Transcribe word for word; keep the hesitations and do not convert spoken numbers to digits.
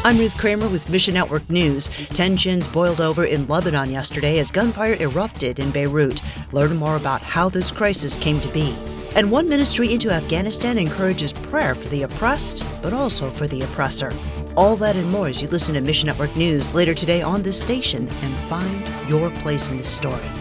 I'm Ruth Kramer with Mission Network News. Tensions boiled over in Lebanon yesterday as gunfire erupted in Beirut. Learn more about how this crisis came to be. And one ministry into Afghanistan encourages prayer for the oppressed, but also for the oppressor. All that and more as you listen to Mission Network News later today on this station and find your place in this story.